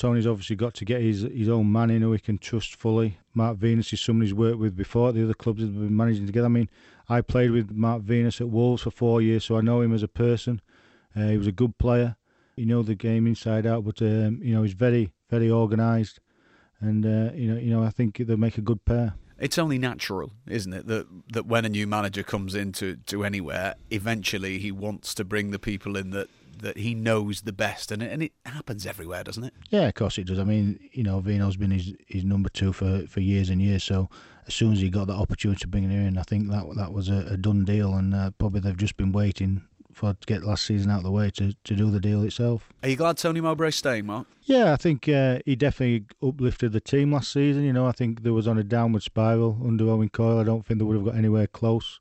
Tony's obviously got to get his own man in who he can trust fully. Mark Venus is someone he's worked with before at the other clubs that have been managing together. I mean, I played with Mark Venus at Wolves for 4 years, so I know him as a person. He was a good player. He knows the game inside out, but he's very, very organised, and I think they'll make a good pair. It's only natural, isn't it, that when a new manager comes into anywhere, eventually he wants to bring the people in that he knows the best, and it happens everywhere, doesn't it? Yeah, of course it does. I mean, Vino's been his number two for years and years, so as soon as he got that opportunity to bring him in, I think that was a done deal, and probably they've just been waiting to get last season out of the way to do the deal itself. Are you glad Tony Mowbray's staying, Mark? Yeah, I think he definitely uplifted the team last season. I think there was on a downward spiral under Owen Coyle. I don't think they would have got anywhere close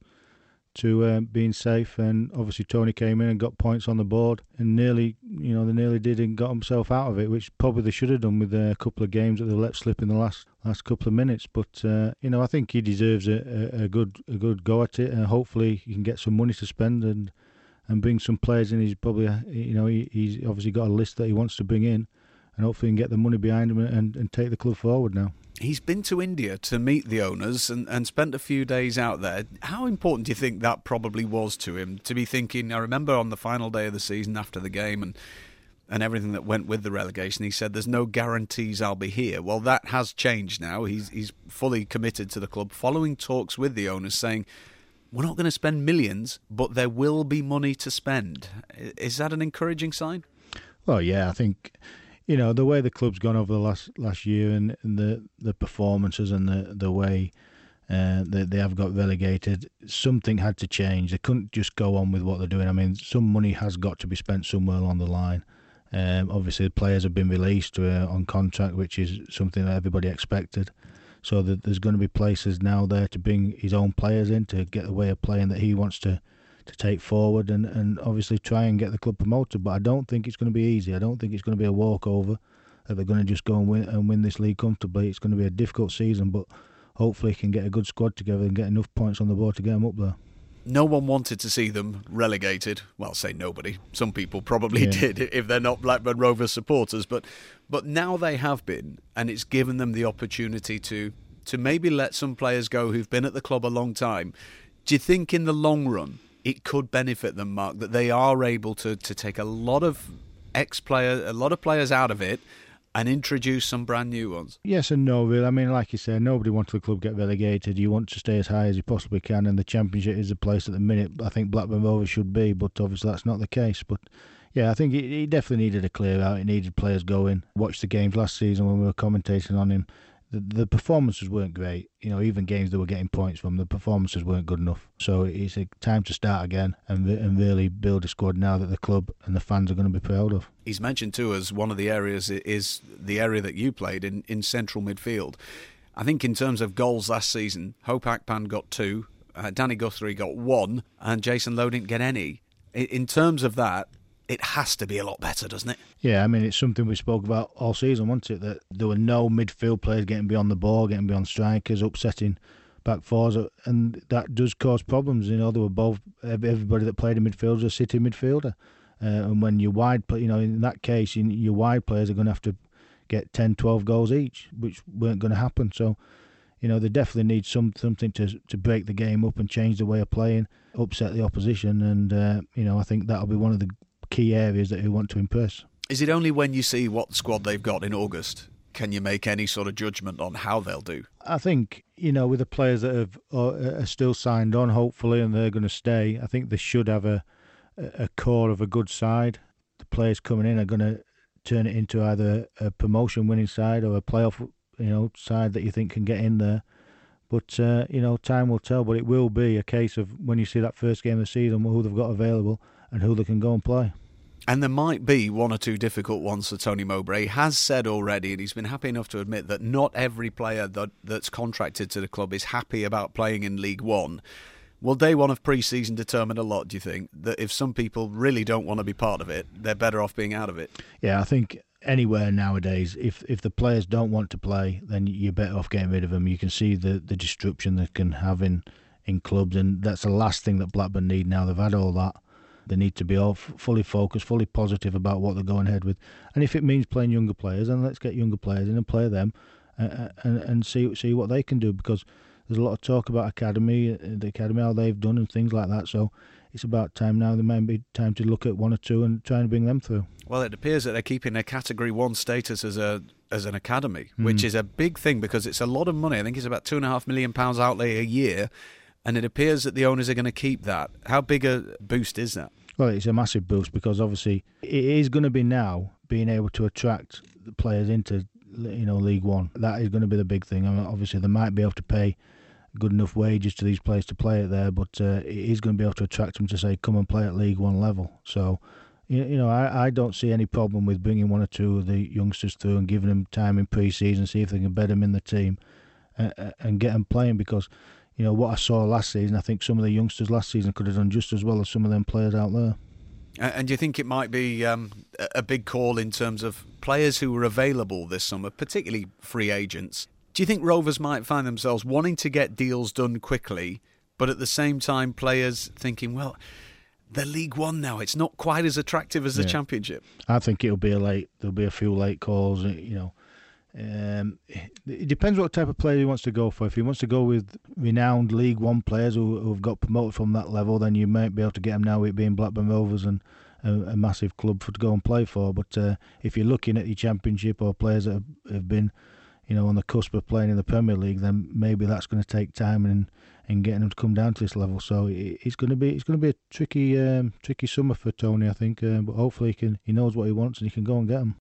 to being safe, and obviously Tony came in and got points on the board and they nearly did and got himself out of it, which probably they should have done with a couple of games that they let slip in the last couple of minutes. But I think he deserves a good go at it, and hopefully he can get some money to spend and bring some players in. He's probably he's obviously got a list that he wants to bring in, and hopefully he can get the money behind him and take the club forward now. He's been to India to meet the owners and spent a few days out there. How important do you think that probably was to him, to be thinking, I remember on the final day of the season after the game and everything that went with the relegation, he said, there's no guarantees I'll be here. Well, that has changed now. He's fully committed to the club, following talks with the owners, saying, we're not going to spend millions, but there will be money to spend. Is that an encouraging sign? Well, yeah, I think the way the club's gone over the last year and the performances and the way they have got relegated, something had to change. They couldn't just go on with what they're doing. I mean, some money has got to be spent somewhere along the line. Obviously, the players have been released on contract, which is something that everybody expected. So that there's going to be places now there to bring his own players in to get the way of playing that he wants to take forward and obviously try and get the club promoted. But I don't think it's going to be easy. I don't think it's going to be a walkover that they're going to just go and win this league comfortably. It's going to be a difficult season, but hopefully he can get a good squad together and get enough points on the board to get them up there. No one wanted to see them relegated. Well, say nobody. Some people probably did if they're not Blackburn Rovers supporters. But now they have been, and it's given them the opportunity to maybe let some players go who've been at the club a long time. Do you think in the long run it could benefit them, Mark, that they are able to take a lot of players out of it and introduce some brand new ones? Yes and no, really. I mean, like you said, nobody wants the club to get relegated. You want to stay as high as you possibly can, and the Championship is the place at the minute I think Blackburn Rovers should be, but obviously that's not the case. But yeah, I think he definitely needed a clear out. He needed players going. Watched the games last season when we were commentating on him. The performances weren't great. Even games they were getting points from, the performances weren't good enough. So it's a time to start again and really build a squad now that the club and the fans are going to be proud of. He's mentioned to us one of the areas is the area that you played in central midfield. I think in terms of goals last season, Hope Akpan got 2, Danny Guthrie got 1, and Jason Lowe didn't get any. In terms of that, it has to be a lot better, doesn't it? Yeah, I mean, it's something we spoke about all season, wasn't it? That there were no midfield players getting beyond the ball, getting beyond strikers, upsetting back fours, and that does cause problems. They were both, everybody that played in midfield was a City midfielder. And when you're wide, in that case, your wide players are going to have to get 10, 12 goals each, which weren't going to happen. So, they definitely need something to break the game up and change the way of playing, upset the opposition, and, I think that'll be one of the key areas that we want to impress. Is it only when you see what squad they've got in August can you make any sort of judgment on how they'll do? I think, with the players that are still signed on, hopefully, and they're going to stay, I think they should have a core of a good side. The players coming in are going to turn it into either a promotion winning side or a playoff side that you think can get in there. But, time will tell. But it will be a case of when you see that first game of the season, who they've got available and who they can go and play. And there might be one or two difficult ones for Tony Mowbray. He has said already, and he's been happy enough to admit that not every player that's contracted to the club is happy about playing in League One. Will day one of pre-season determine a lot, do you think? That if some people really don't want to be part of it, they're better off being out of it? Yeah, I think anywhere nowadays, if the players don't want to play, then you're better off getting rid of them. You can see the disruption they can have in clubs, and that's the last thing that Blackburn need now. They've had all that. They need to be all fully focused, fully positive about what they're going ahead with. And if it means playing younger players, then let's get younger players in and play them, and see what they can do, because there's a lot of talk about the academy, how they've done and things like that. So it's about time now. There might be time to look at one or two and try and bring them through. Well, it appears that they're keeping their Category 1 status as an academy, which is a big thing because it's a lot of money. I think it's about £2.5 million outlay a year, and it appears that the owners are going to keep that. How big a boost is that? Well, it's a massive boost because obviously it is going to be now being able to attract the players into League One. That is going to be the big thing. I mean, obviously they might be able to pay good enough wages to these players to play it there, but it is going to be able to attract them to say come and play at League One level. So I don't see any problem with bringing one or two of the youngsters through and giving them time in pre-season, see if they can bed them in the team and get them playing, because what I saw last season, I think some of the youngsters last season could have done just as well as some of them players out there. And do you think it might be a big call in terms of players who were available this summer, particularly free agents? Do you think Rovers might find themselves wanting to get deals done quickly, but at the same time players thinking, well, they're League One now, it's not quite as attractive as the Championship? I think there'll be a few late calls, it depends what type of player he wants to go for. If he wants to go with renowned League One players who've got promoted from that level, then you might be able to get him now, with being Blackburn Rovers and a massive club to go and play for. But if you're looking at the Championship or players that have been on the cusp of playing in the Premier League, then maybe that's going to take time and getting them to come down to this level. So it's going to be a tricky summer for Tony, I think. But hopefully he knows what he wants and he can go and get them.